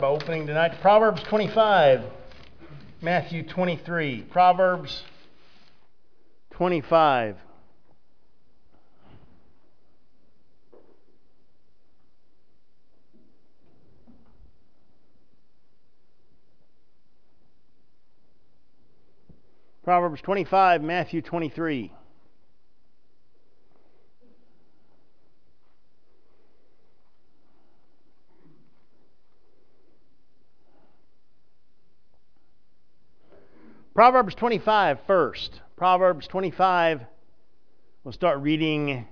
Opening tonight, Proverbs 25, Matthew 23. Proverbs 25. Proverbs 25, Matthew 23. Proverbs 25 first. Proverbs 25, we'll start reading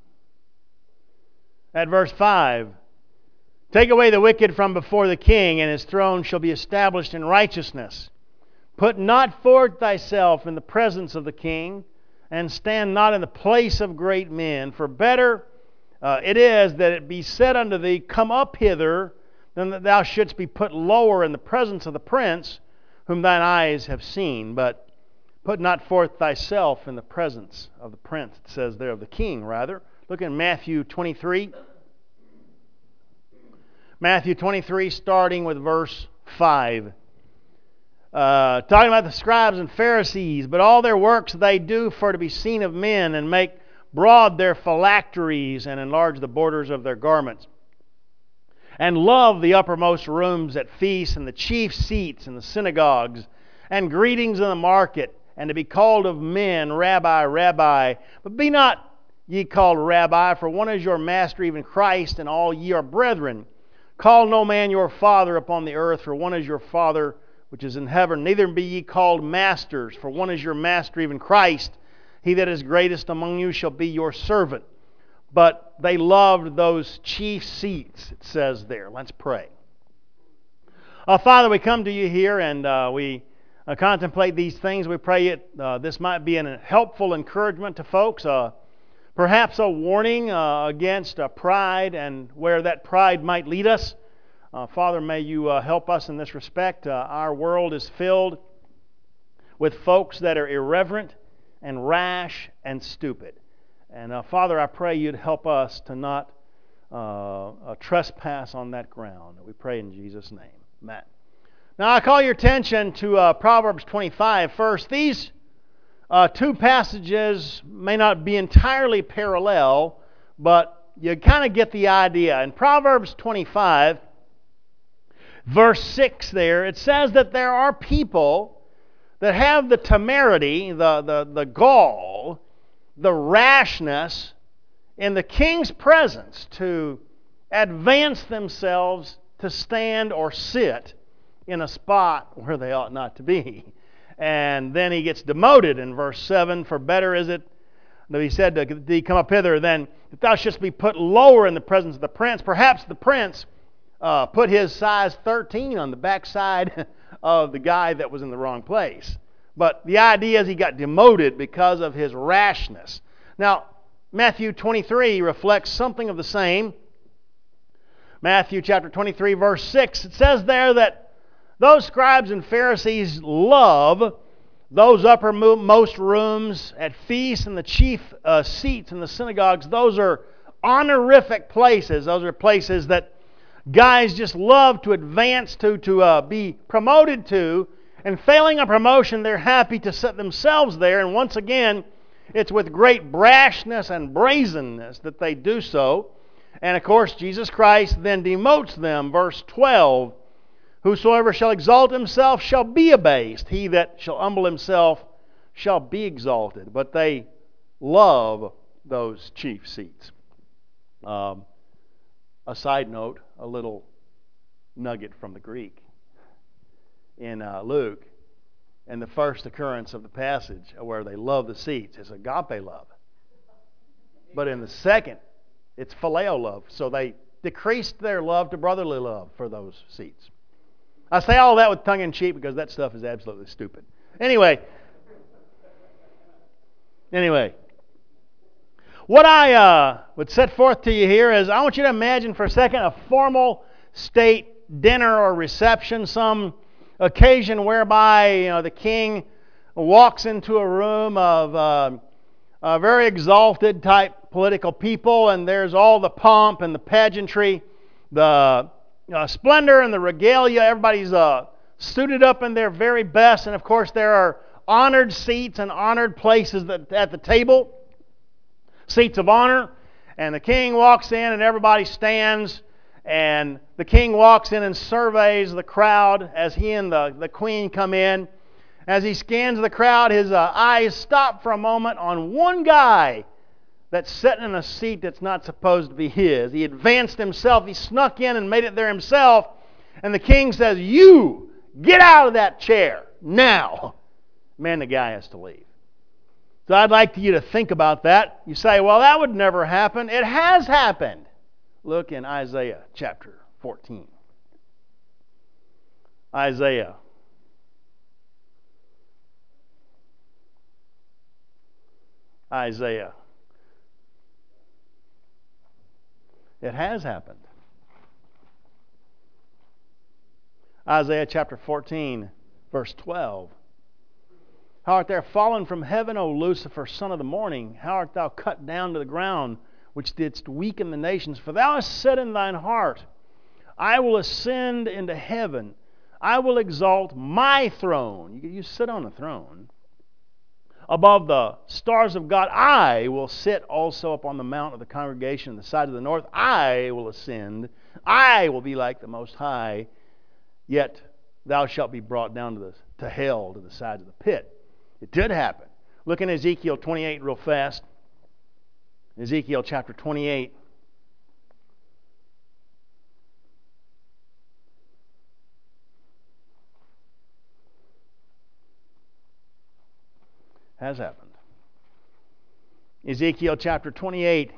at verse 5. Take away the wicked from before the king, and his throne shall be established in righteousness. Put not forth thyself in the presence of the king, and stand not in the place of great men. For better it is that it be said unto thee, Come up hither, than that thou shouldst be put lower in the presence of the prince, whom thine eyes have seen. But put not forth thyself in the presence of the prince. It says there of the king, rather. Look at Matthew 23. Matthew 23, starting with verse 5. Talking about the scribes and Pharisees, but all their works they do for to be seen of men, and make broad their phylacteries, and enlarge the borders of their garments, and love the uppermost rooms at feasts, and the chief seats in the synagogues, and greetings in the market, and to be called of men, Rabbi, Rabbi. But be not ye called Rabbi, for one is your master, even Christ, and all ye are brethren. Call no man your father upon the earth, for one is your Father which is in heaven. Neither be ye called masters, for one is your master, even Christ. He that is greatest among you shall be your servant. But they loved those chief seats, it says there. Let's pray. Father, we come to you here and we contemplate these things. We pray this might be a helpful encouragement to folks, perhaps a warning against pride and where that pride might lead us. Father, may you help us in this respect. Our world is filled with folks that are irreverent and rash and stupid. And Father, I pray you'd help us to not trespass on that ground. We pray in Jesus' name. Amen. Now I call your attention to Proverbs 25 first. These two passages may not be entirely parallel, but you kind of get the idea. In Proverbs 25, verse 6 there, it says that there are people that have the temerity, the gall, the rashness in the king's presence to advance themselves to stand or sit in a spot where they ought not to be. And then he gets demoted in verse 7. For better is it, that he said to thee, Come up hither, than that thou shouldst be put lower in the presence of the prince. Perhaps the prince put his size 13 on the backside of the guy that was in the wrong place. But the idea is he got demoted because of his rashness. Now, Matthew 23 reflects something of the same. Matthew chapter 23, verse 6, it says there that those scribes and Pharisees love those uppermost rooms at feasts and the chief seats in the synagogues. Those are honorific places. Those are places that guys just love to advance to be promoted to. And failing a promotion, they're happy to set themselves there. And once again, it's with great brashness and brazenness that they do so. And of course, Jesus Christ then demotes them. Verse 12, Whosoever shall exalt himself shall be abased. He that shall humble himself shall be exalted. But they love those chief seats. A side note, a little nugget from the Greek. In Luke, and the first occurrence of the passage where they love the seats is agape love. But in the second, it's phileo love. So they decreased their love to brotherly love for those seats. I say all that with tongue in cheek because that stuff is absolutely stupid. Anyway, what I would set forth to you here is I want you to imagine for a second a formal state dinner or reception, some occasion whereby the king walks into a room of very exalted type political people, and there's all the pomp and the pageantry, the splendor and the regalia. Everybody's suited up in their very best. And of course, there are honored seats and honored places at the table, seats of honor. And the king walks in and everybody stands. And the king walks in and surveys the crowd as he and the queen come in. As he scans the crowd, his eyes stop for a moment on one guy that's sitting in a seat that's not supposed to be his. He advanced himself. He snuck in and made it there himself. And the king says, "You, get out of that chair now." Man, the guy has to leave. So I'd like you to think about that. You say, well, that would never happen. It has happened. Look in Isaiah chapter 14. Isaiah. It has happened. Isaiah chapter 14, verse 12. How art thou fallen from heaven, O Lucifer, son of the morning? How art thou cut down to the ground, which didst weaken the nations? For thou hast said in thine heart, I will ascend into heaven. I will exalt my throne. You sit on a throne. Above the stars of God, I will sit also upon the mount of the congregation on the side of the north. I will ascend. I will be like the Most High. Yet thou shalt be brought down to hell, to the sides of the pit. It did happen. Look in Ezekiel 28 real fast. Ezekiel chapter 28. Has happened. Ezekiel chapter 28.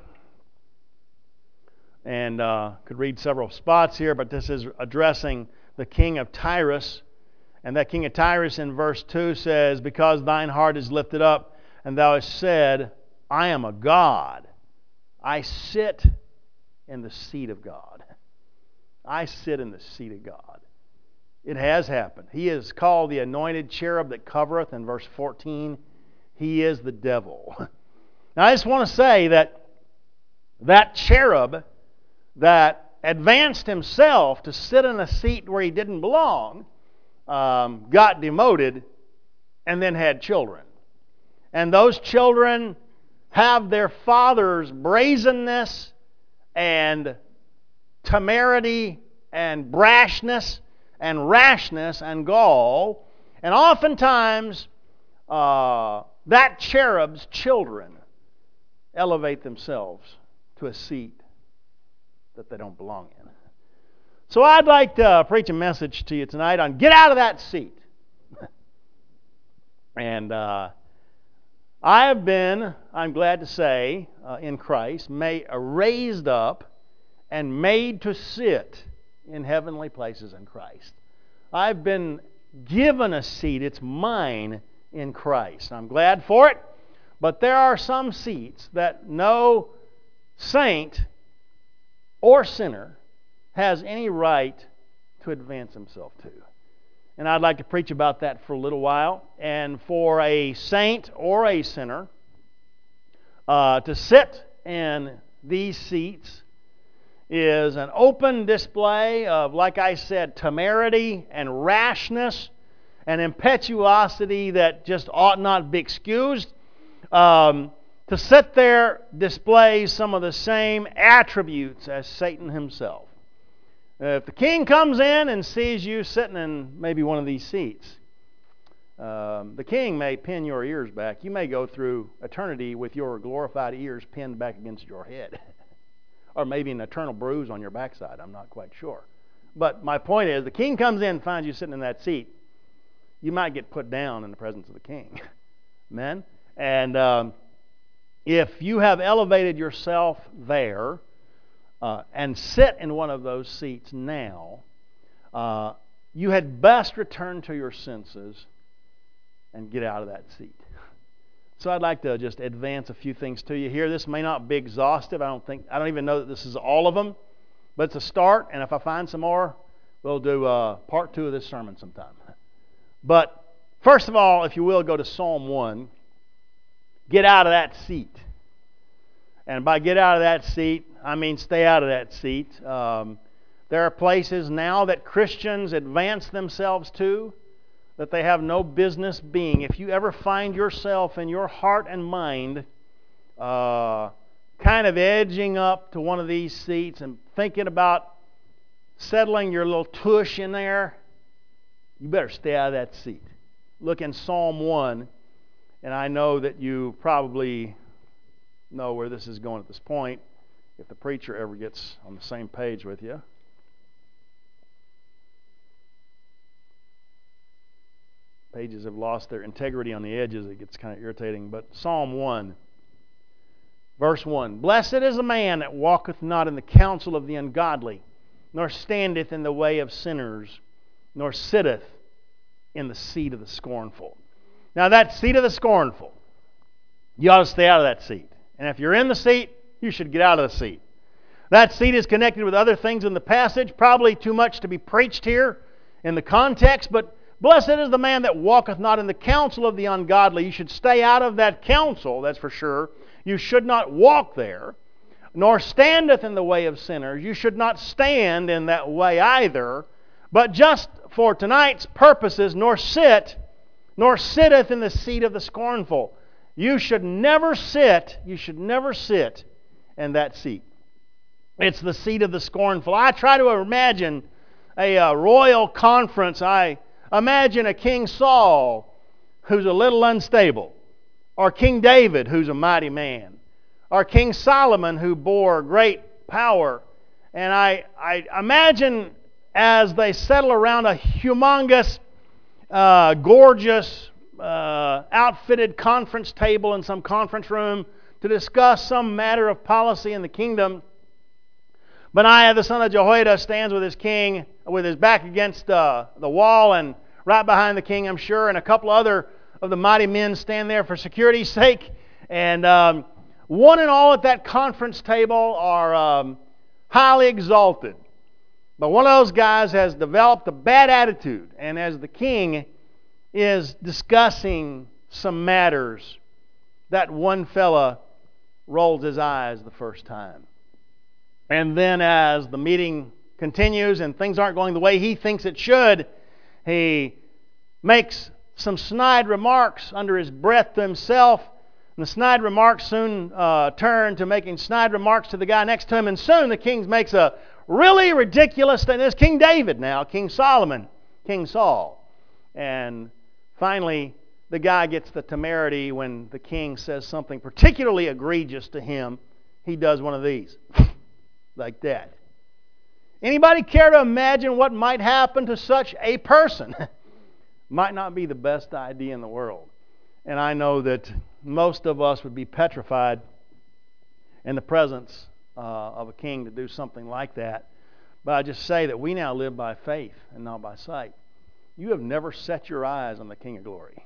And could read several spots here, but this is addressing the king of Tyrus. And that king of Tyrus in verse 2 says, because thine heart is lifted up, and thou hast said, I am a God. I sit in the seat of God. I sit in the seat of God. It has happened. He is called the anointed cherub that covereth in verse 14. He is the devil. Now I just want to say that cherub that advanced himself to sit in a seat where he didn't belong got demoted and then had children. And those children have their father's brazenness and temerity and brashness and rashness and gall. And oftentimes that cherub's children elevate themselves to a seat that they don't belong in. So I'd like to preach a message to you tonight on get out of that seat. And I have been, I'm glad to say, in Christ, raised up and made to sit in heavenly places in Christ. I've been given a seat. It's mine in Christ. I'm glad for it. But there are some seats that no saint or sinner has any right to advance himself to. And I'd like to preach about that for a little while. And for a saint or a sinner to sit in these seats is an open display of, like I said, temerity and rashness and impetuosity that just ought not be excused. To sit there displays some of the same attributes as Satan himself. If the king comes in and sees you sitting in maybe one of these seats, the king may pin your ears back. You may go through eternity with your glorified ears pinned back against your head. Or maybe an eternal bruise on your backside. I'm not quite sure. But my point is, the king comes in and finds you sitting in that seat. You might get put down in the presence of the king. Amen? And if you have elevated yourself there and sit in one of those seats now, you had best return to your senses and get out of that seat. So I'd like to just advance a few things to you here. This may not be exhaustive. I don't even know that this is all of them, but it's a start. And if I find some more, we'll do part 2 of this sermon sometime. But first of all, if you will, go to Psalm 1. Get out of that seat. And by get out of that seat, I mean stay out of that seat. The There are places now that Christians advance themselves to that they have no business being. If you ever find yourself in your heart and mind kind of edging up to one of these seats and thinking about settling your little tush in there, you better stay out of that seat. Look in Psalm 1, and I know that you probably know where this is going at this point, if the preacher ever gets on the same page with you. Pages have lost their integrity on the edges. It gets kind of irritating. But Psalm 1, verse 1. Blessed is the man that walketh not in the counsel of the ungodly, nor standeth in the way of sinners, nor sitteth in the seat of the scornful. Now that seat of the scornful, you ought to stay out of that seat. And if you're in the seat, you should get out of the seat. That seat is connected with other things in the passage, probably too much to be preached here in the context, but blessed is the man that walketh not in the counsel of the ungodly. You should stay out of that counsel, that's for sure. You should not walk there, nor standeth in the way of sinners. You should not stand in that way either, but just for tonight's purposes, nor sitteth in the seat of the scornful. You should never sit in that seat. It's the seat of the scornful. I try to imagine a royal conference. I imagine a King Saul who's a little unstable, or King David who's a mighty man, or King Solomon who bore great power. And I imagine as they settle around a humongous, gorgeous, outfitted conference table in some conference room to discuss some matter of policy in the kingdom, Benaiah the son of Jehoiada stands with his king, with his back against the wall, and right behind the king, I'm sure, and a couple other of the mighty men stand there for security's sake. And one and all at that conference table are highly exalted. But one of those guys has developed a bad attitude, and as the king is discussing some matters, that one fella rolls his eyes the first time. And then as the meeting continues and things aren't going the way he thinks it should, he makes some snide remarks under his breath to himself. And the snide remarks soon turn to making snide remarks to the guy next to him. And soon the king makes a really ridiculous thing. There's King David now, King Solomon, King Saul. And finally, the guy gets the temerity when the king says something particularly egregious to him. He does one of these. Like that. Anybody care to imagine what might happen to such a person? Might not be the best idea in the world. And I know that most of us would be petrified in the presence of a king to do something like that. But I just say that we now live by faith and not by sight. You have never set your eyes on the King of Glory.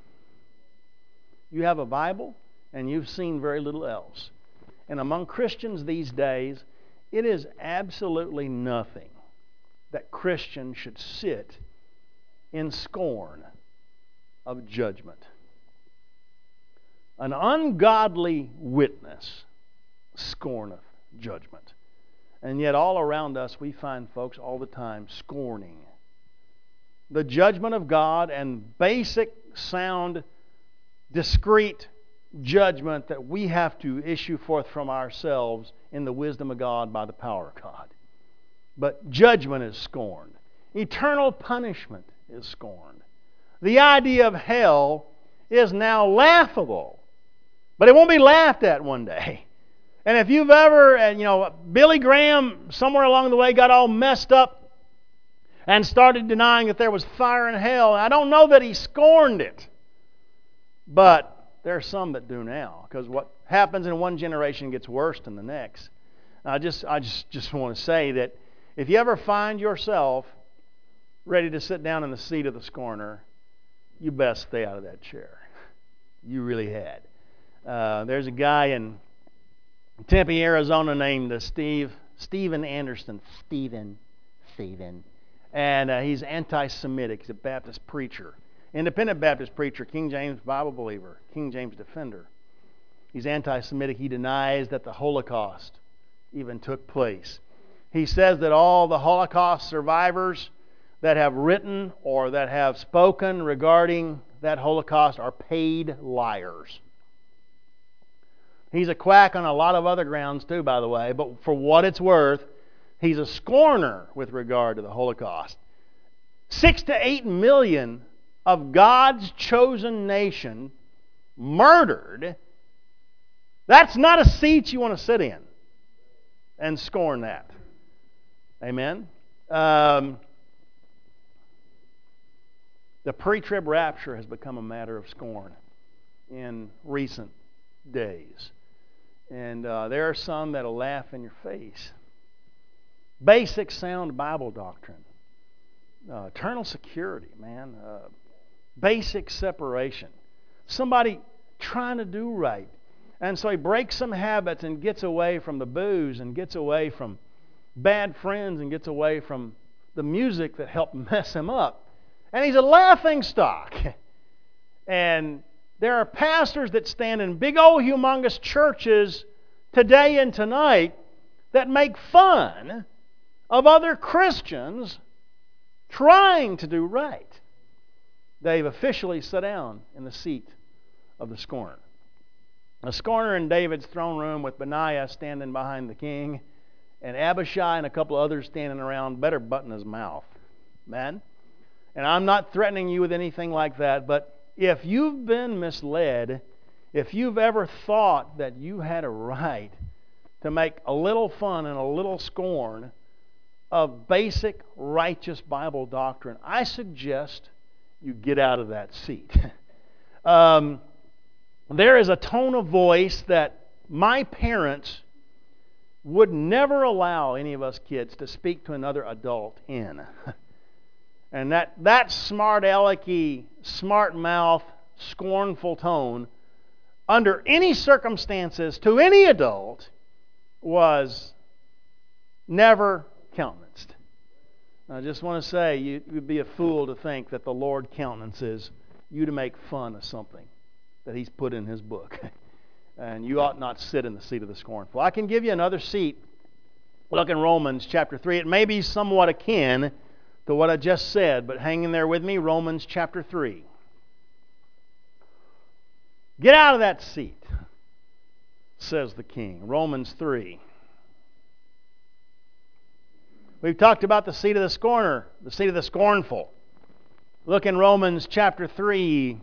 You have a Bible and you've seen very little else. And among Christians these days, it is absolutely nothing that Christians should sit in scorn of judgment. An ungodly witness scorneth judgment. And yet all around us we find folks all the time scorning the judgment of God and basic, sound, discreet judgment that we have to issue forth from ourselves in the wisdom of God by the power of God. But judgment is scorned. Eternal punishment is scorned. The idea of hell is now laughable. But it won't be laughed at one day. And if you've ever, Billy Graham somewhere along the way got all messed up and started denying that there was fire in hell. I don't know that he scorned it. But there are some that do now, because what happens in one generation gets worse than the next. I just want to say that if you ever find yourself ready to sit down in the seat of the scorner, you best stay out of that chair. You really had. There's a guy in Tempe, Arizona named Steven Anderson. Steven. And he's anti-Semitic. He's a Baptist preacher. Independent Baptist preacher, King James Bible believer, King James defender. He's anti-Semitic. He denies that the Holocaust even took place. He says that all the Holocaust survivors that have written or that have spoken regarding that Holocaust are paid liars. He's a quack on a lot of other grounds too, by the way, but for what it's worth, he's a scorner with regard to the Holocaust. 6 to 8 million of God's chosen nation murdered. That's not a seat you want to sit in and scorn that. Amen? The pre-trib rapture has become a matter of scorn in recent days. And there are some that will laugh in your face. Basic sound Bible doctrine. Eternal security, man. Basic separation. Somebody trying to do right. And so he breaks some habits and gets away from the booze and gets away from bad friends and gets away from the music that helped mess him up. And he's a laughing stock. And there are pastors that stand in big old humongous churches today and tonight that make fun of other Christians trying to do right. They've officially sat down in the seat of the scorner. A scorner in David's throne room with Benaiah standing behind the king and Abishai and a couple others standing around better button his mouth. Man. And I'm not threatening you with anything like that, but if you've been misled, if you've ever thought that you had a right to make a little fun and a little scorn of basic righteous Bible doctrine, I suggest you get out of that seat. There is a tone of voice that my parents would never allow any of us kids to speak to another adult in. And that smart alecky, smart mouth, scornful tone, under any circumstances to any adult, was never countenanced. I just want to say, you would be a fool to think that the Lord countenances you to make fun of something that He's put in His book. And you ought not sit in the seat of the scornful. I can give you another seat. Look in Romans chapter 3. It may be somewhat akin to what I just said, but hang in there with me. Romans chapter 3. Get out of that seat, says the king. Romans 3. We've talked about the seat of the scorner, the seat of the scornful. Look in Romans chapter 3,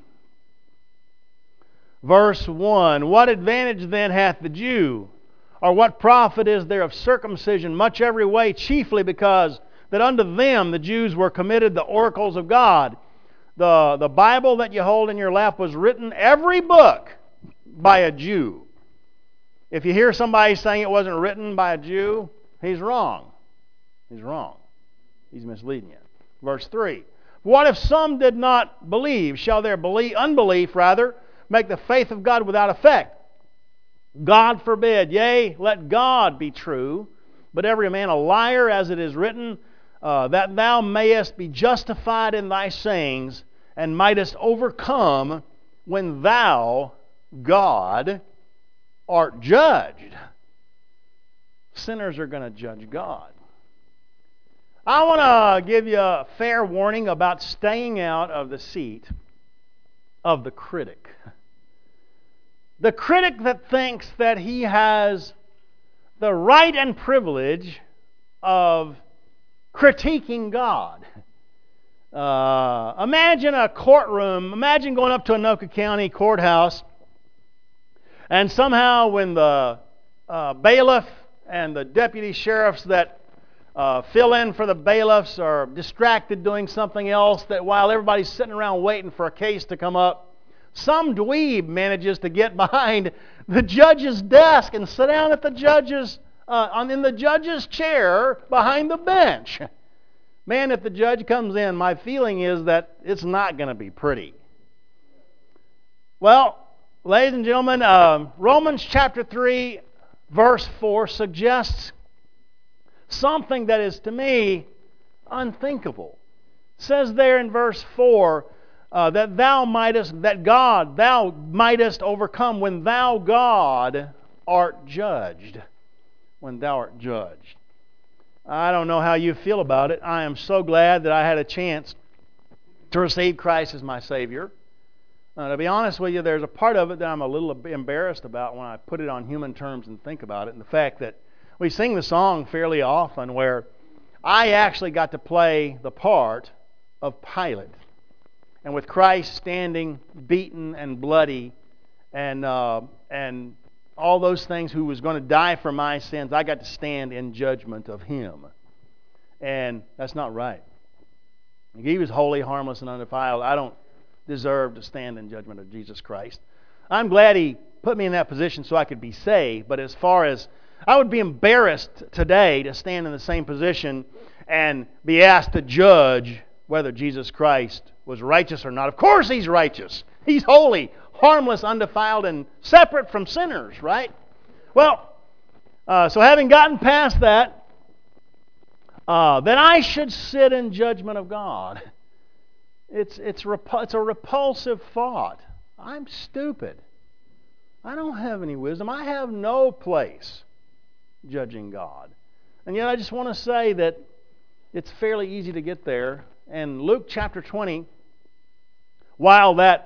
verse 1. What advantage then hath the Jew? Or what profit is there of circumcision? Much every way, chiefly because that unto them, the Jews, were committed the oracles of God. The Bible that you hold in your lap was written, every book, by a Jew. If you hear somebody saying it wasn't written by a Jew, he's wrong. He's wrong. He's misleading you. Verse 3. What if some did not believe? Shall their unbelief make the faith of God without effect? God forbid. Yea, let God be true, but every man a liar, as it is written, that thou mayest be justified in thy sayings, and mightest overcome when thou, God, art judged. Sinners are going to judge God. I want to give you a fair warning about staying out of the seat of the critic. The critic that thinks that he has the right and privilege of critiquing God. Imagine a courtroom. Imagine going up to Anoka County Courthouse, and somehow when the bailiff and the deputy sheriffs that fill in for the bailiffs are distracted doing something else, that while everybody's sitting around waiting for a case to come up, some dweeb manages to get behind the judge's desk and sit down at the judge's in the judge's chair behind the bench. Man, if the judge comes in, my feeling is that it's not going to be pretty. Well, ladies and gentlemen, Romans chapter 3, verse 4 suggests something that is to me unthinkable. It says there in verse 4 that thou mightest overcome when thou, God, art judged. When thou art judged. I don't know how you feel about it. I am so glad that I had a chance to receive Christ as my Savior. To be honest with you, there's a part of it that I'm a little embarrassed about when I put it on human terms and think about it. And the fact that we sing the song fairly often where I actually got to play the part of Pilate. And with Christ standing beaten and bloody and all those things, who was going to die for my sins, I got to stand in judgment of Him. And that's not right. He was holy, harmless, and undefiled. I don't deserve to stand in judgment of Jesus Christ. I'm glad He put me in that position so I could be saved, but as far as I would be embarrassed today to stand in the same position and be asked to judge whether Jesus Christ was righteous or not. Of course He's righteous. He's holy, harmless, undefiled, and separate from sinners, right? Well, so having gotten past that, then I should sit in judgment of God. It's a repulsive thought. I'm stupid. I don't have any wisdom. I have no place judging God. And yet I just want to say that it's fairly easy to get there. And Luke chapter 20, while that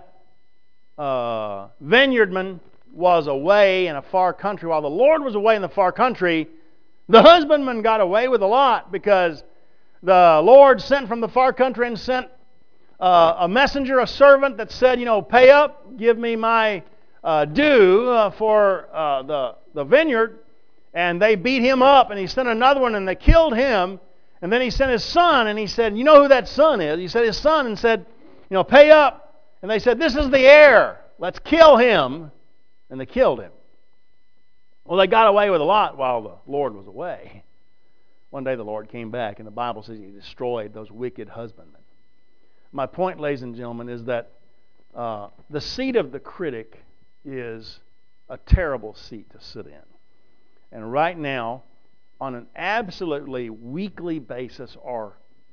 vineyardman was away in a far country, while the Lord was away in the far country, the husbandman got away with a lot, because the Lord sent from the far country and sent a messenger, a servant that said, pay up, give me my due for the vineyard. And they beat him up, and he sent another one, and they killed him. And then he sent his son, and he said, you know who that son is? He said his son, and said, pay up. And they said, this is the heir. Let's kill him. And they killed him. Well, they got away with a lot while the Lord was away. One day the Lord came back, and the Bible says He destroyed those wicked husbandmen. My point, ladies and gentlemen, is that the seat of the critic is a terrible seat to sit in. And right now, on an absolutely weekly basis or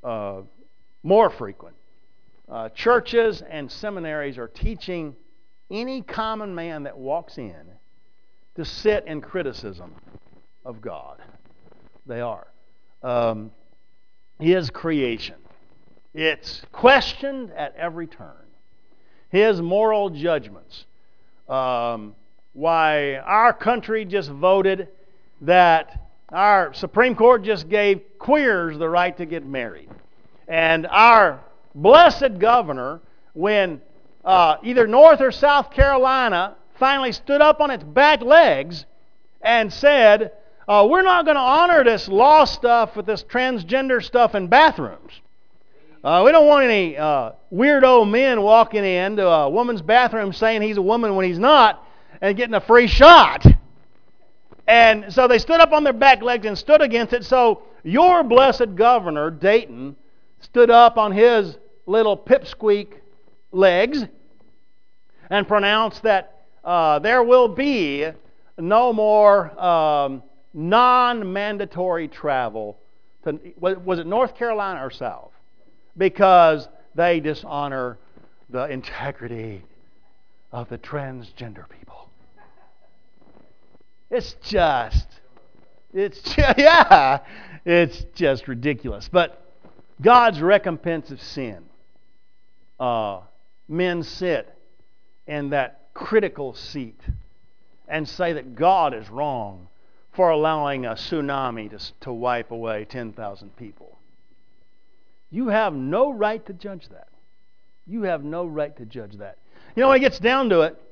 more frequent, churches and seminaries are teaching any common man that walks in to sit in criticism of God. They are. His creation. It's questioned at every turn. His moral judgments. Why our country just voted that our Supreme Court just gave queers the right to get married. And our blessed governor, when either North or South Carolina finally stood up on its back legs and said, we're not going to honor this law stuff with this transgender stuff in bathrooms. We don't want any weirdo men walking into a woman's bathroom saying he's a woman when he's not and getting a free shot. And so they stood up on their back legs and stood against it. So your blessed governor, Dayton, stood up on his little pipsqueak legs and pronounced that there will be no more non-mandatory travel to, was it North Carolina or South? Because they dishonor the integrity of the transgender people. It's just ridiculous. But God's recompense of sin. Men sit in that critical seat and say that God is wrong for allowing a tsunami to wipe away 10,000 people. You have no right to judge that. You have no right to judge that. When it gets down to it,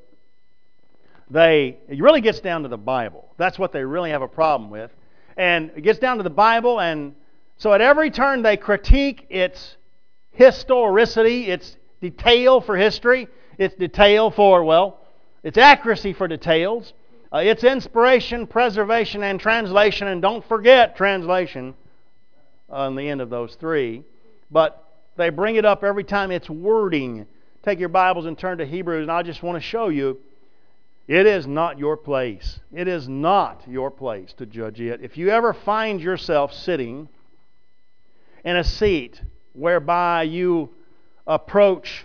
it really gets down to the Bible. That's what they really have a problem with. And it gets down to the Bible, and so at every turn they critique its historicity, its detail for history, its detail for, its accuracy for details, its inspiration, preservation, and translation. And don't forget translation on the end of those three. But they bring it up every time. It's wording. Take your Bibles and turn to Hebrews, and I just want to show you it is not your place. It is not your place to judge it. If you ever find yourself sitting in a seat whereby you approach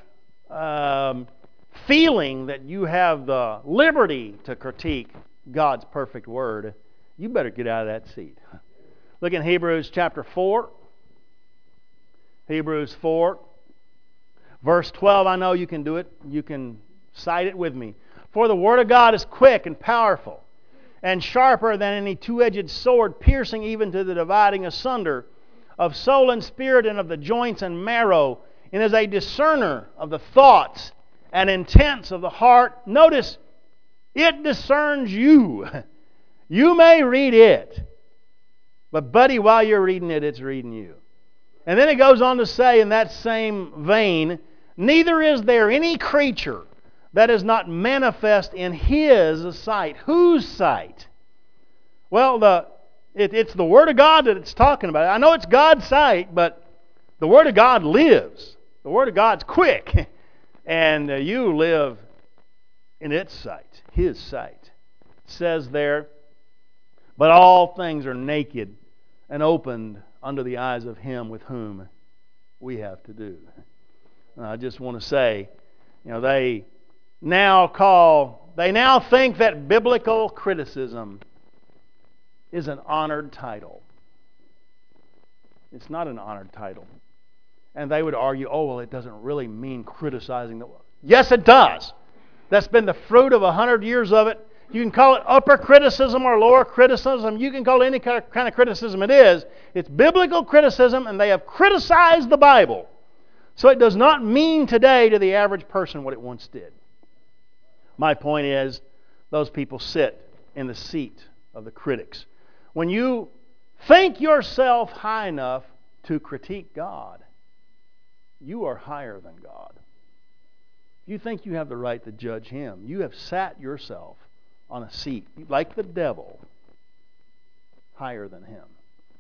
feeling that you have the liberty to critique God's perfect Word, you better get out of that seat. Look in Hebrews chapter 4. Hebrews 4. Verse 12, I know you can do it. You can cite it with me. For the Word of God is quick and powerful, and sharper than any two-edged sword, piercing even to the dividing asunder of soul and spirit and of the joints and marrow, and is a discerner of the thoughts and intents of the heart. Notice, it discerns you. You may read it, but buddy, while you're reading it, it's reading you. And then it goes on to say in that same vein, neither is there any creature that is not manifest in His sight. Whose sight? Well, it's the Word of God that it's talking about. I know it's God's sight, but the Word of God lives. The Word of God's quick. And you live in its sight, His sight. It says there, but all things are naked and opened under the eyes of Him with whom we have to do. And I just want to say, they now think that biblical criticism is an honored title. It's not an honored title. And they would argue, it doesn't really mean criticizing the... Yes, it does. That's been the fruit of 100 years of it. You can call it upper criticism or lower criticism. You can call it any kind of criticism it is. It's biblical criticism, and they have criticized the Bible. So it does not mean today to the average person what it once did. My point is, those people sit in the seat of the critics. When you think yourself high enough to critique God, you are higher than God. If you think you have the right to judge Him, you have sat yourself on a seat, like the devil, higher than him.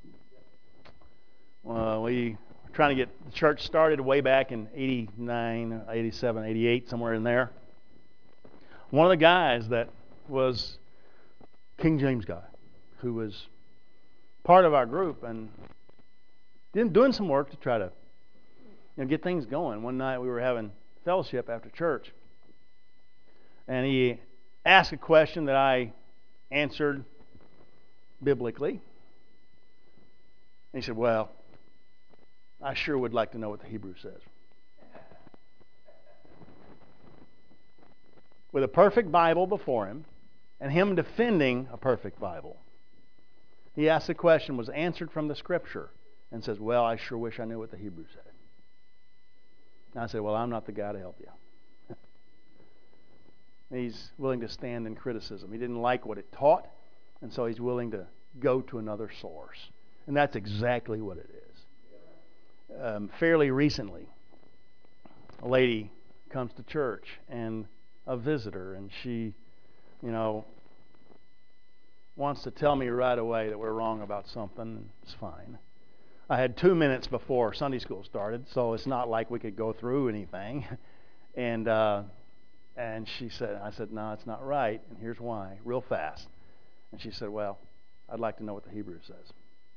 We were trying to get the church started way back in 89, 87, 88, somewhere in there. One of the guys that was King James guy, who was part of our group and doing some work to try to get things going. One night we were having fellowship after church, and he asked a question that I answered biblically. And he said, well, I sure would like to know what the Hebrew says. With a perfect Bible before him, and him defending a perfect Bible, he asked the question, was answered from the Scripture, and says, well, I sure wish I knew what the Hebrew said. And I said, well, I'm not the guy to help you. He's willing to stand in criticism. He didn't like what it taught, and so he's willing to go to another source. And that's exactly what it is. Fairly recently, a lady comes to church, and a visitor, and she, wants to tell me right away that we're wrong about something. It's fine. I had 2 minutes before Sunday school started, so it's not like we could go through anything. And she said, I said, no, it's not right, and here's why, real fast. And she said, well, I'd like to know what the Hebrew says.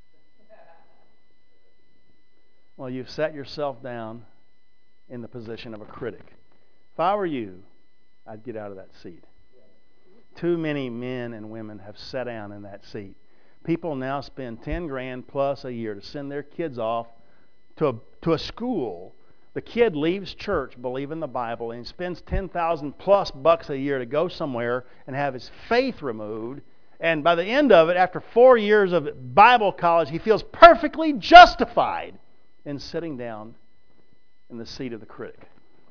Well, you've set yourself down in the position of a critic. If I were you, I'd get out of that seat. Too many men and women have sat down in that seat. People now spend $10,000 plus a year to send their kids off to a school. The kid leaves church believing the Bible and spends $10,000 plus bucks a year to go somewhere and have his faith removed. And by the end of it, after 4 years of Bible college, he feels perfectly justified in sitting down in the seat of the critic.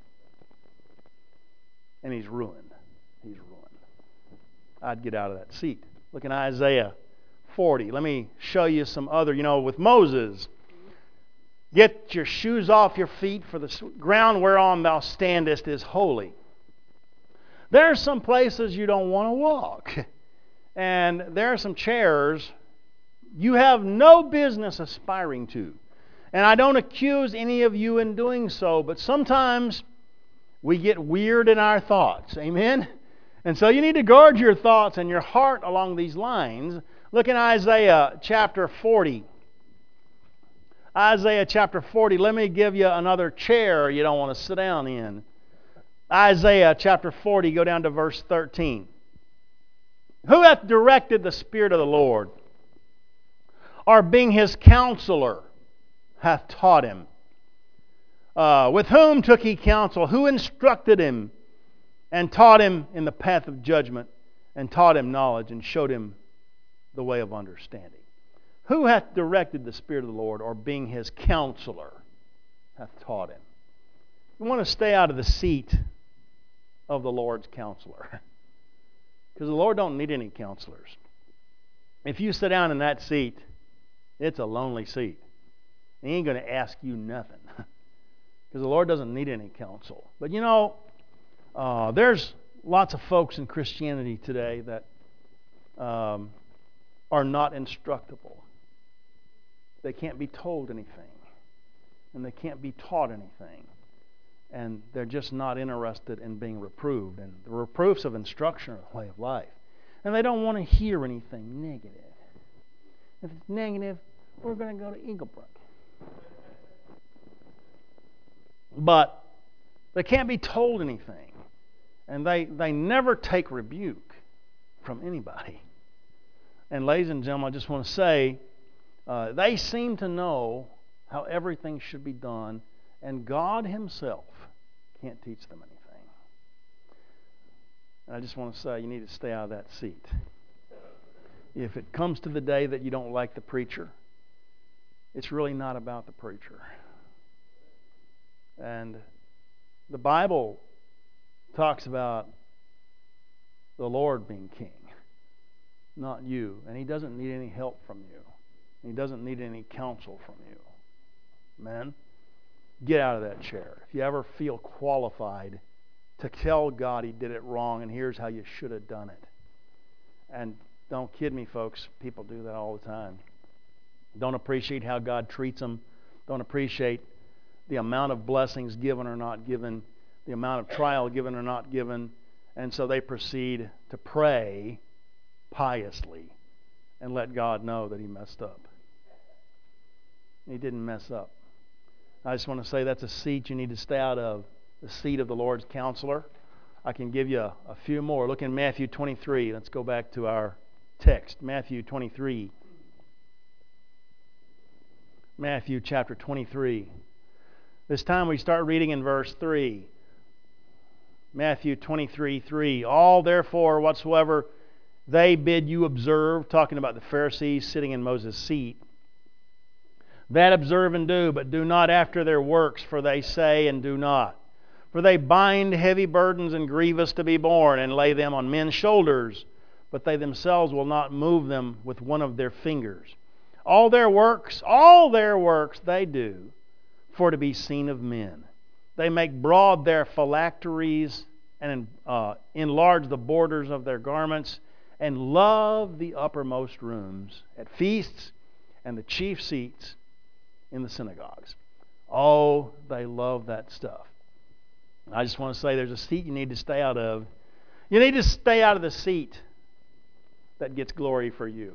And he's ruined. He's ruined. I'd get out of that seat. Look in Isaiah 40. Let me show you some other, with Moses. Get your shoes off your feet, for the ground whereon thou standest is holy. There are some places you don't want to walk. And there are some chairs you have no business aspiring to. And I don't accuse any of you in doing so, but sometimes we get weird in our thoughts. Amen? And so you need to guard your thoughts and your heart along these lines. Look in Isaiah chapter 40. Isaiah chapter 40. Let me give you another chair you don't want to sit down in. Isaiah chapter 40, go down to verse 13. Who hath directed the Spirit of the Lord? or being his counselor, hath taught him. With whom took he counsel? Who instructed him and taught him in the path of judgment, and taught him knowledge and showed him the way of understanding? Who hath directed the Spirit of the Lord, or being his counselor, hath taught him? You want to stay out of the seat of the Lord's counselor, because the Lord don't need any counselors. If you sit down in that seat, it's a lonely seat. He ain't going to ask you nothing, because the Lord doesn't need any counsel. But you know, there's lots of folks in Christianity today that are not instructable. They can't be told anything, and they can't be taught anything, and they're just not interested in being reproved. And the reproofs of instruction are the way of life, and they don't want to hear anything negative. If it's negative, we're going to go to Eaglebrook. But they can't be told anything, and they never take rebuke from anybody. And ladies and gentlemen, I just want to say, they seem to know how everything should be done, and God Himself can't teach them anything. And I just want to say, you need to stay out of that seat. If it comes to the day that you don't like the preacher, it's really not about the preacher. And the Bible talks about the Lord being king, not you. And He doesn't need any help from you. He doesn't need any counsel from you. Amen? Get out of that chair. If you ever feel qualified to tell God He did it wrong and here's how you should have done it. And don't kid me, folks. People do that all the time. Don't appreciate how God treats them. Don't appreciate the amount of blessings given or not given, the amount of trial given or not given. And so they proceed to pray piously and let God know that He messed up. He didn't mess up. I just want to say that's a seat you need to stay out of, the seat of the Lord's counselor. I can give you a few more. Look in Matthew 23. Let's go back to our text. Matthew 23. Matthew chapter 23. This time we start reading in verse 3. Matthew 23:3. All therefore whatsoever they bid you observe, talking about the Pharisees sitting in Moses' seat, that observe and do, but do not after their works, for they say and do not. For they bind heavy burdens and grievous to be borne, and lay them on men's shoulders, but they themselves will not move them with one of their fingers. All their works they do for to be seen of men. They make broad their phylacteries and enlarge the borders of their garments, and love the uppermost rooms at feasts and the chief seats in the synagogues. Oh, they love that stuff. I just want to say there's a seat you need to stay out of. You need to stay out of the seat that gets glory for you.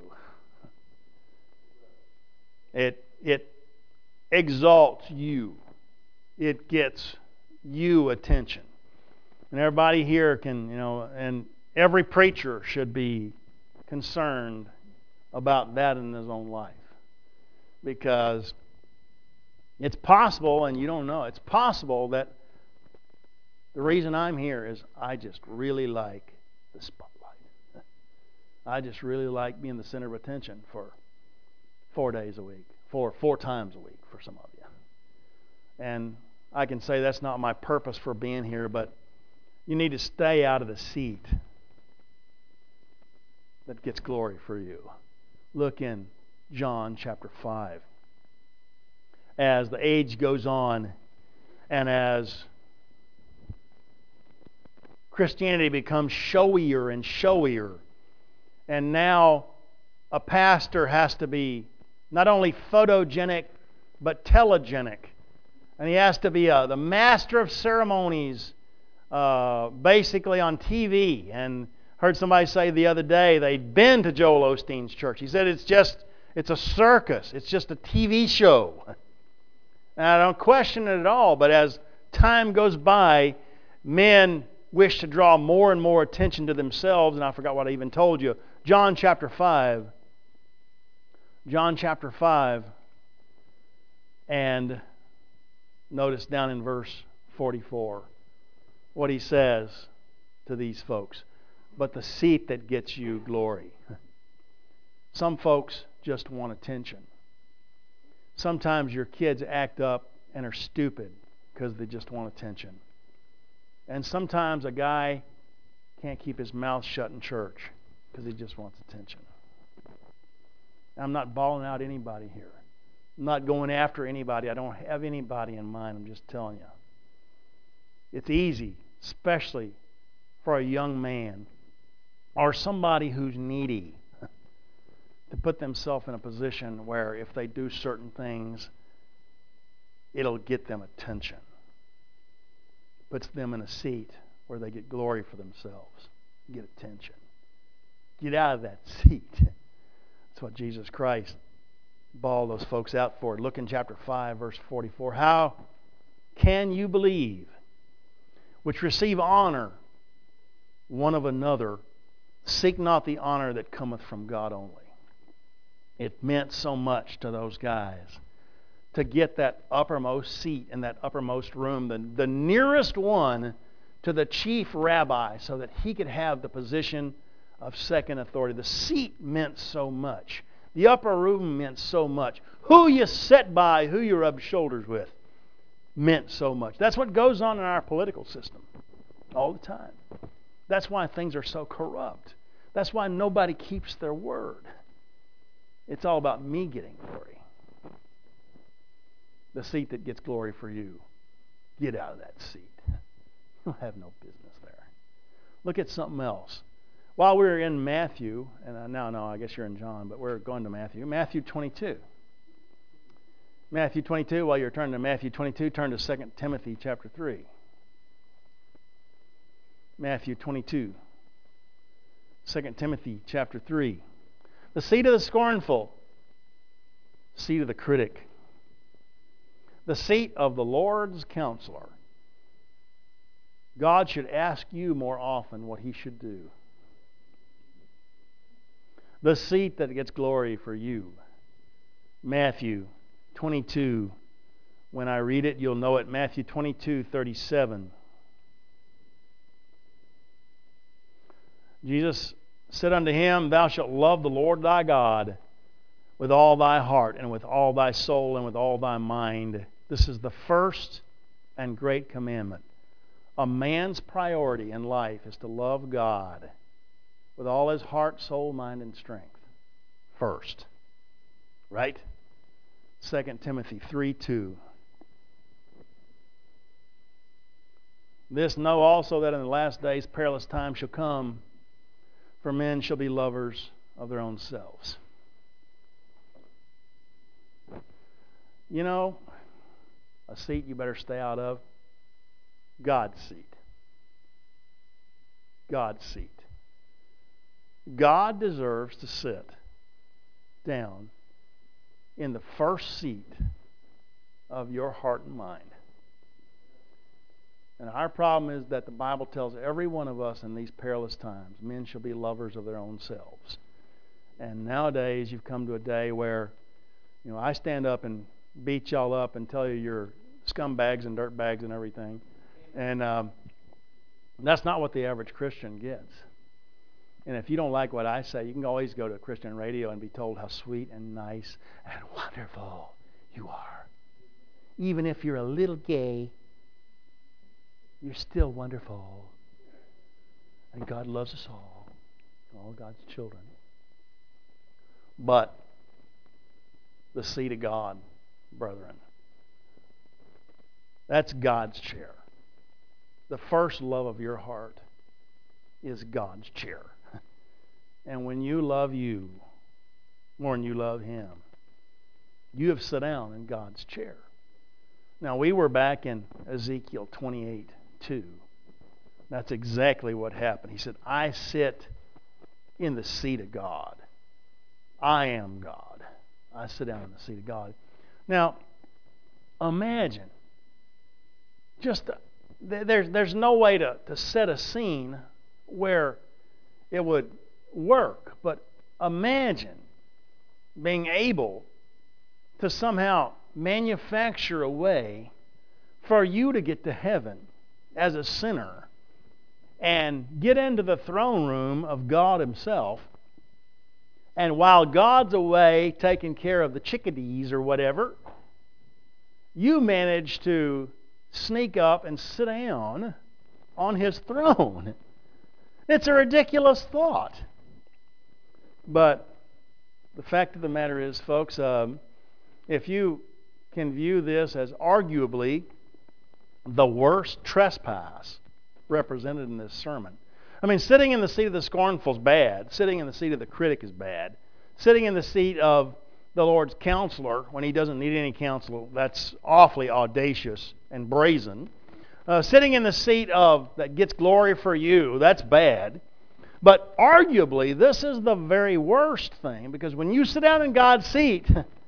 It exalts you. It gets you attention. And everybody here can, and every preacher should be concerned about that in his own life. Because it's possible, and you don't know, it's possible that the reason I'm here is I just really like the spotlight. I just really like being the center of attention for 4 days a week, four times a week for some of you. And I can say that's not my purpose for being here, but you need to stay out of the seat that gets glory for you. Look in John chapter 5. As the age goes on and as Christianity becomes showier and showier, and now a pastor has to be not only photogenic but telegenic, and he has to be the master of ceremonies, basically on TV. And heard somebody say the other day they'd been to Joel Osteen's church. He said it's a circus. It's just a TV show. And I don't question it at all, but as time goes by, men wish to draw more and more attention to themselves, and I forgot what I even told you. John chapter 5, John chapter 5, and notice down in verse 44 what he says to these folks. But the seat that gets you glory. Some folks just want attention. Sometimes your kids act up and are stupid because they just want attention. And sometimes a guy can't keep his mouth shut in church because he just wants attention. I'm not bawling out anybody here. I'm not going after anybody. I don't have anybody in mind. I'm just telling you. It's easy, especially for a young man or somebody who's needy, to put themselves in a position where if they do certain things, it'll get them attention. Puts them in a seat where they get glory for themselves, get attention. Get out of that seat. That's what Jesus Christ bawled those folks out for. Look in chapter 5, verse 44. How can you believe, which receive honor one of another, seek not the honor that cometh from God only? It meant so much to those guys to get that uppermost seat in that uppermost room, the nearest one to the chief rabbi, so that he could have the position of second authority. The seat meant so much. The upper room meant so much. Who you sat by, who you rubbed shoulders with, meant so much. That's what goes on in our political system all the time. That's why things are so corrupt. That's why nobody keeps their word. It's all about me getting glory. The seat that gets glory for you. Get out of that seat. You have no business there. Look at something else. While we're in Matthew, and no, I guess you're in John, but we're going to Matthew. Matthew 22. Matthew 22, while you're turning to Matthew 22, turn to 2 Timothy chapter 3. Matthew 22. 2 Timothy chapter 3. The seat of the scornful, seat of the critic, the seat of the Lord's counselor. God should ask you more often what He should do. The seat that gets glory for you. Matthew 22. When I read it, you'll know it. Matthew 22:37. Jesus said unto him, Thou shalt love the Lord thy God with all thy heart and with all thy soul and with all thy mind. This is the first and great commandment. A man's priority in life is to love God with all his heart, soul, mind, and strength. First. Right? 2 Timothy 3:2. This know also that in the last days perilous times shall come, for men shall be lovers of their own selves. You know, a seat you better stay out of. God's seat. God's seat. God deserves to sit down in the first seat of your heart and mind. And our problem is that the Bible tells every one of us in these perilous times, men shall be lovers of their own selves. And nowadays you've come to a day where, I stand up and beat y'all up and tell you you're scumbags and dirtbags and everything. And that's not what the average Christian gets. And if you don't like what I say, you can always go to Christian radio and be told how sweet and nice and wonderful you are. Even if you're a little gay, you're still wonderful. And God loves us all God's children. But the seat of God, brethren, that's God's chair. The first love of your heart is God's chair. And when you love you more than you love Him, you have sat down in God's chair. Now, we were back in Ezekiel 28:2. That's exactly what happened. He said, I sit in the seat of God. I am God. I sit down in the seat of God. Now, imagine, there's no way to set a scene where it would work, but imagine being able to somehow manufacture a way for you to get to heaven as a sinner and get into the throne room of God Himself. And while God's away taking care of the chickadees or whatever, you manage to sneak up and sit down on His throne. It's a ridiculous thought. But the fact of the matter is, folks, if you can view this as arguably the worst trespass represented in this sermon. I mean, sitting in the seat of the scornful is bad. Sitting in the seat of the critic is bad. Sitting in the seat of the Lord's counselor when He doesn't need any counsel, that's awfully audacious and brazen. Sitting in the seat of that gets glory for you, that's bad. But arguably, this is the very worst thing, because when you sit down in God's seat,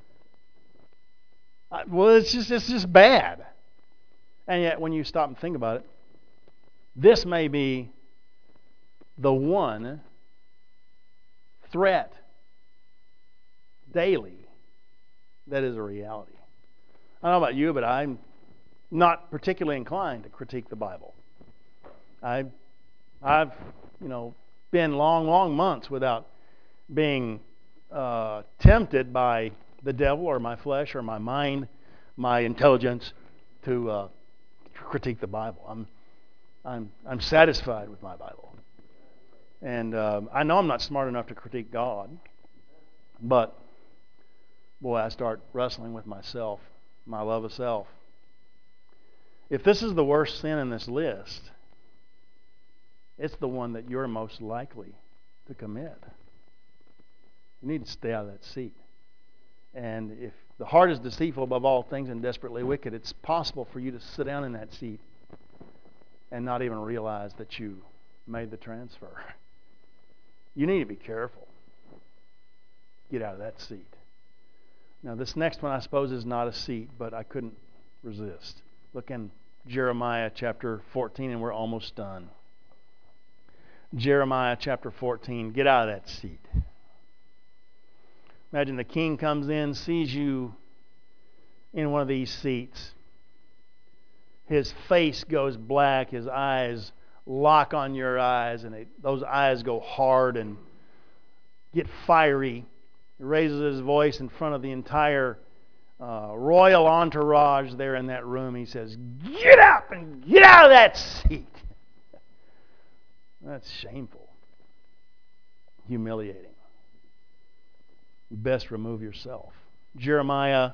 well, it's just bad. And yet, when you stop and think about it, this may be the one threat daily that is a reality. I don't know about you, but I'm not particularly inclined to critique the Bible. I've been long months without being tempted by the devil or my flesh or my mind, my intelligence to critique the Bible. I'm satisfied with my Bible, and I know I'm not smart enough to critique God, but boy, I start wrestling with myself, my love of self. If this is the worst sin in this list, it's the one that you're most likely to commit. You need to stay out of that seat. And if the heart is deceitful above all things and desperately wicked, it's possible for you to sit down in that seat and not even realize that you made the transfer. You need to be careful. Get out of that seat. Now, this next one, I suppose, is not a seat, but I couldn't resist. Look in Jeremiah chapter 14, and we're almost done. Jeremiah chapter 14. Get out of that seat. Imagine the king comes in, sees you in one of these seats. His face goes black, his eyes lock on your eyes, and those eyes go hard and get fiery. He raises his voice in front of the entire royal entourage there in that room. He says, "Get up and get out of that seat." That's shameful. Humiliating. You best remove yourself. Jeremiah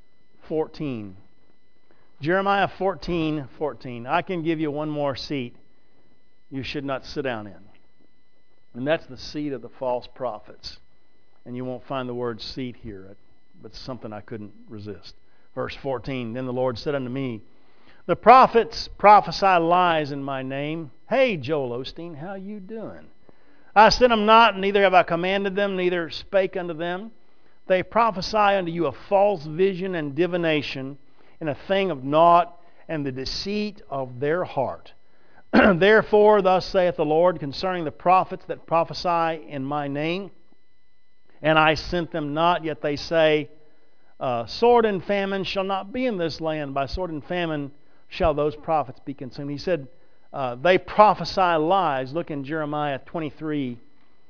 14. Jeremiah 14:14. I can give you one more seat you should not sit down in. And that's the seat of the false prophets. And you won't find the word seat here, but it's something I couldn't resist. Verse 14. Then the Lord said unto me, the prophets prophesy lies in my name. Hey, Joel Osteen, how you doing? I sent them not, neither have I commanded them, neither spake unto them. They prophesy unto you a false vision and divination, and a thing of naught, and the deceit of their heart. Therefore, thus saith the Lord concerning the prophets that prophesy in my name, and I sent them not, yet they say, sword and famine shall not be in this land. By sword and famine shall those prophets be consumed. He said, they prophesy lies. Look in Jeremiah 23.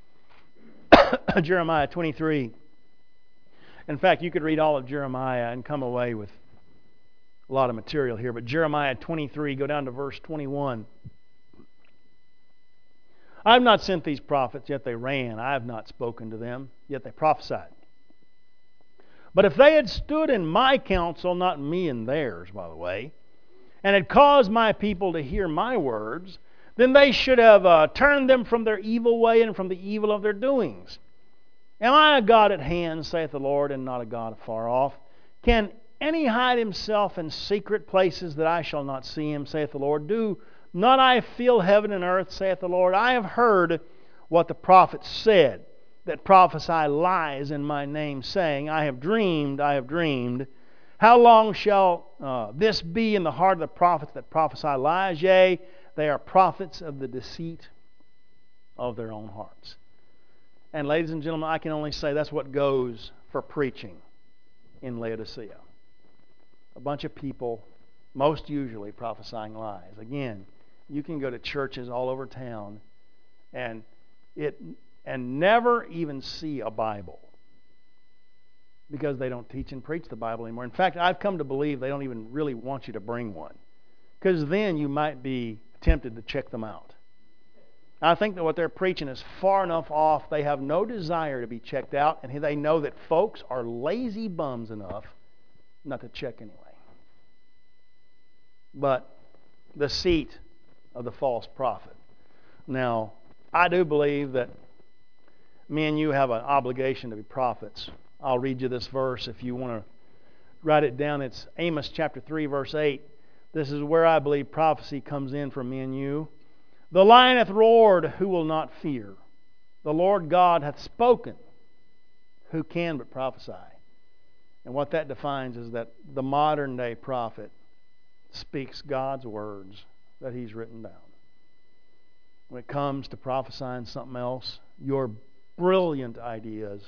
Jeremiah 23. In fact, you could read all of Jeremiah and come away with a lot of material here. But Jeremiah 23, go down to verse 21. I have not sent these prophets, yet they ran. I have not spoken to them, yet they prophesied. But if they had stood in my counsel, not me and theirs, by the way, and had caused my people to hear my words, then they should have turned them from their evil way and from the evil of their doings. Am I a God at hand, saith the Lord, and not a God afar off? Can any hide himself in secret places that I shall not see him, saith the Lord? Do not I feel heaven and earth, saith the Lord? I have heard what the prophets said, that prophesy lies in my name, saying, I have dreamed, I have dreamed. How long shall this be in the heart of the prophets that prophesy lies? Yea, they are prophets of the deceit of their own hearts. And ladies and gentlemen, I can only say that's what goes for preaching in Laodicea. A bunch of people, most usually prophesying lies. Again, you can go to churches all over town and never even see a Bible because they don't teach and preach the Bible anymore. In fact, I've come to believe they don't even really want you to bring one, because then you might be tempted to check them out. I think that what they're preaching is far enough off. They have no desire to be checked out, and they know that folks are lazy bums enough not to check anyway. But the seat of the false prophet. Now, I do believe that me and you have an obligation to be prophets. I'll read you this verse if you want to write it down. It's Amos chapter 3, verse 8. This is where I believe prophecy comes in for me and you. The lion hath roared, who will not fear? The Lord God hath spoken, who can but prophesy? And what that defines is that the modern day prophet speaks God's words that He's written down. When it comes to prophesying something else, your brilliant ideas,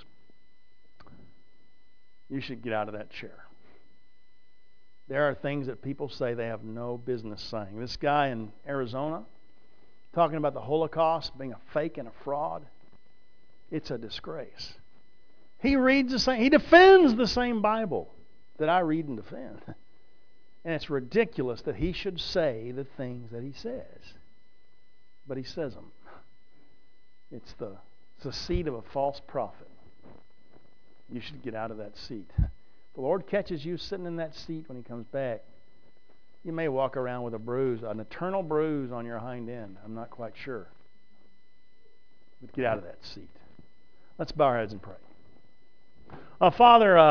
you should get out of that chair. There are things that people say they have no business saying. This guy in Arizona, talking about the Holocaust being a fake and a fraud, it's a disgrace. He defends the same Bible that I read and defend. And it's ridiculous that he should say the things that he says. But he says them. It's the seat of a false prophet. You should get out of that seat. If the Lord catches you sitting in that seat when He comes back, you may walk around with a bruise, an eternal bruise on your hind end. I'm not quite sure. But get out of that seat. Let's bow our heads and pray. Father,